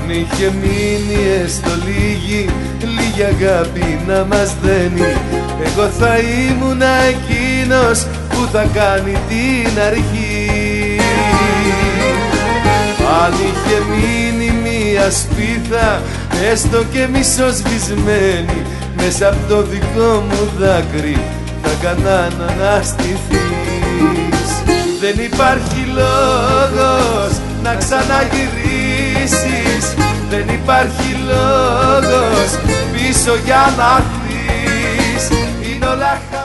είχε μείνει έστω λίγη αγάπη να μας δένει, εγώ θα ήμουν εκείνος που θα κάνει την αρχή. Αν είχε μείνει μία σπίθα, έστω και μισοσβησμένη, μέσα από το δικό μου δάκρυ θα έκανα να αναστηθείς. Δεν υπάρχει λόγος να ξαναγυρίσεις, δεν υπάρχει λόγος πίσω για να έρθεις, είναι όλα